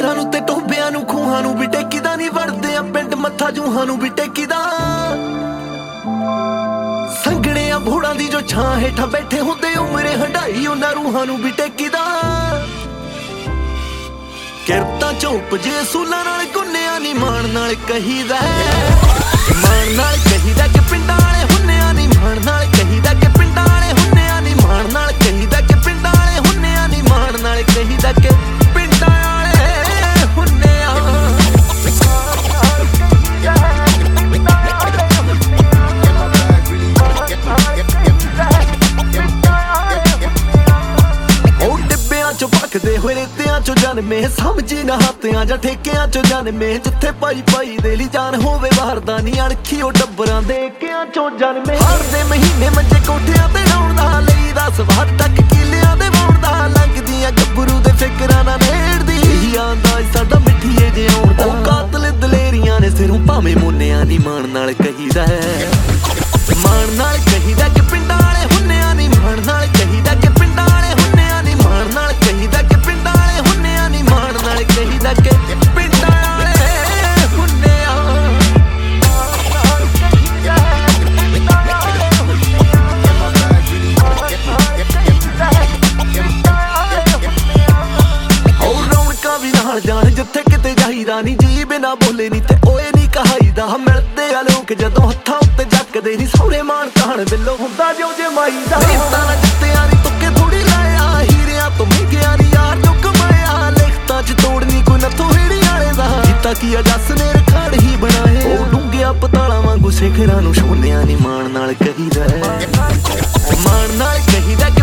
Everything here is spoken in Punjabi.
ਮੰਦਰਾਂ ਨੂੰ ਤੇ ਟੋਬਿਆਂ ਨੂੰ ਖੂਹਾਂ ਨੂੰ ਵੀ ਟੇਕੀਦਾ ਨਹੀਂ ਵੜਦੇ ਆ ਪਿੰਡ ਮੱਥਾ ਜੂਹਾਂ ਨੂੰ ਵੀ ਟੇਕੀਦਾ ਸੰਗਣੇ ਆ ਭੋੜਾਂ ਦੀ ਜੋ ਛਾਂ ਹੇਠਾਂ ਬੈਠੇ ਹੁੰਦੇ ਉਮਰੇ ਹੰਡਾਈ ਉਹਨਾਂ ਰੂਹਾਂ ਨੂੰ ਵੀ ਟੇਕੀਦਾ ਕਿਰਤਾਂ ਚੋਪ ਜੇ ਸੂਲਾਂ ਨਾਲ ਗੁੰਨਿਆਂ ਨੀ ਮਾਣ ਨਾਲ ਕਹੀਦਾ ਮਾਣ ਨਾਲ ਕਹੀਦਾ ਕਿ ਪਿੰਡਾਂ ਵਾਲੇ ਹੁੰਨਿਆਂ ਨੀ ਮਾਣ ਨਾਲ ਕਹੀਦਾ ਕਿ ਪਿੰਡਾਂ ਵਾਲੇ ਹੁੰਨਿਆਂ ਨੀ ਮਾਣ ਨਾਲ ਕਹੀਦਾ ਕਿ ਪਿੰਡਾਂ ਵਾਲੇ ਹੁੰਨਿਆਂ ਨੀ ਮਾਣ ਨਾਲ ਕਹੀਦਾ ਕਿ ਪਿੰਡਾਂ ਵਾਲੇ ਹੁੰਨਿਆਂ ਉਹ ਡਿੱਬਿਆਂ ਚੋਂ ਭਖਦੇ ਹੋਏ ਰੇਤਿਆਂ ਚੋਂ ਜਨਮੇ ਸਮਝੀ ਨਾ ਹੱਥਿਆਂ ਜਾਂ ਠੇਕਿਆਂ ਚੋਂ ਜਨਮੇ ਜਿੱਥੇ ਪਾਈ ਪਾਈ ਦੇ ਲਈ ਜਾਨ ਹੋਵੇ ਬਾਹਰਦਾ ਨੀ ਅਣਖੀ ਉਹ ਡੱਬਰਾਂ ਦੇ ਕਿਆਂ ਚੋਂ ਜਨਮੇ ਹਰ ਦੇ ਮਹੀਨੇ ਮੰਜੇ ਕੋਠਿਆਂ ਤੇ ਡਾਉਣ ਦਾ ਲਈ ਦਾ ਸਵਾਦ ਤੱਕ ਕਿਲਿਆਂ ਦੇ ਵਾਉਣ ਦਾ ਲੰਘਦੀਆਂ ਗੱਭਰੂ ਦੇ ਫਿਕਰਾਂ ਨਾਲ ਨੇੜਦੀ ਆਂਦਾ ਸਾਡਾ ਮਿੱਠੀਏ ਜਿਉਣ ਦਾ ਉਹ ਕਾਤਲ ਦਲੇਰੀਆਂ ਨੇ ਸਿਰੋਂ ਭਾਵੇਂ ਮੋਨਿਆਂ ਨੀ ਮਾਣ ਨਾਲ ਕਹੀਦਾ ਮਾਣ ਨਾਲ ਕਹੀਦਾ ਕਿ ਪਿੰਡਾਂ ਵਾਲੇ ਹੁੰਨਿਆਂ ਨੀ ਮਾਣ ਨਾਲ ਕਹੀਦਾ ਕਿ ਪਿੰਡਾਂ ਵਾਲੇ ਹੁੰਨਿਆਂ ਨੀ ਮਾਣ ਨਾਲ ਕਹੀਦਾ ਕਿ ਪਿੰਡਾਂ ਵਾਲੇ ਹੁੰਨਿਆਂ ਨੀ ਮਾਣ ਨਾਲ ਕਹੀਦਾ ਕਿ ਪਿੰਡਾਂ ਵਾਲੇ ਹੁੰਨਿਆਂ ਉਹ ਰੌਣਕਾਂ ਵੀ ਨਾਲ ਜਾਣ ਜਿੱਥੇ ਕਿਤੇ ਜਾਈਦਾ ਨੀ ਜੀ ਬਿਨਾ ਬੋਲੇ ਨੀ ਤੇ ਓਏ ਨੀ ਕਹਾਈਦਾ ਮਿਲਦੇ ਆ ਲੋਕ ਜਦੋਂ ਹੱਥਾਂ ਉੱਤੇ ਜੱਕਦੇ ਨੀ ਸਹੁਰੇ ਮਾਣ ਕਹਾਣ ਬਿੱਲੋ ਹੁੰਦਾ ਜੋ ਜਮਾਈ ਦਾ ਤਾਂ ਜਿੱਤਿਆਂ ਨੀ ਤੁੱਕੇ ਥੋੜੀ ਲਾਇਆ ਹੀਰਿਆਂ ਤੋਂ ਮਹਿੰਗਿਆਂ ਨੀ ਯਾਰ ਜੋ ਕਮਾਇਆ ਲਿਖਤਾਂ ਚ ਤੋੜਨੀ ਕੋਈ ਨੱਥੋਂ ਹੀੜੀ ਵਾਲੇ ਦਾ ਕੀਤਾ ਕੀ ਆ ਜੱਸ ਨੇ ਰਖਾੜ ਹੀ ਬਣਾਏ ਉਹ ਡੂੰਘਿਆ ਪਤਾਲਾਂ ਵਾਂਗੂ ਸਿਖਰਾਂ ਨੂੰ ਛੋਲਿਆਂ ਨੀ ਮਾਣ ਨਾਲ ਕਹੀਦਾ ਮਾਣ ਨਾਲ ਕਹੀਦਾ